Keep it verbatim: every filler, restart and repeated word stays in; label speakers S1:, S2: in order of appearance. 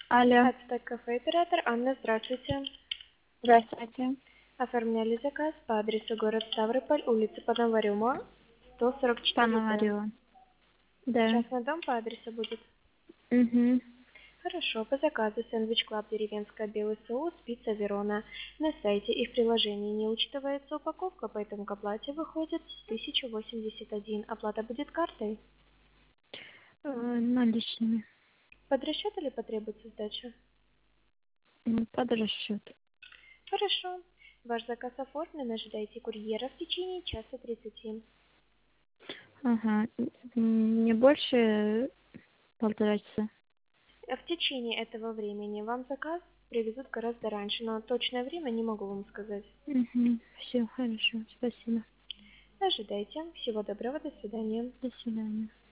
S1: Алло,
S2: Ацтек кафе оператор Анна, здравствуйте.
S1: здравствуйте.
S2: Оформляли заказ по адресу город Ставрополь, улица Пономарева, сто сорок четыре Д.
S1: Пономарева. Да.
S2: Частный дом по адресу будет.
S1: Угу.
S2: Хорошо, по заказу сэндвич клаб деревенская белый соус, пицца Верона. На сайте и в приложении не учитывается упаковка, поэтому к оплате выходит тысяча восемьдесят один. Оплата будет картой.
S1: Э, наличными.
S2: Под расчет или потребуется сдача?
S1: М, Под расчет.
S2: Хорошо. Ваш заказ оформлен, ожидайте курьера в течение часа тридцати.
S1: Ага. М, Не больше полтора часа.
S2: В течение этого времени вам заказ привезут гораздо раньше, но точное время не могу вам сказать.
S1: Угу. Все, хорошо. Спасибо.
S2: Ожидайте. Всего доброго, до свидания.
S1: До свидания.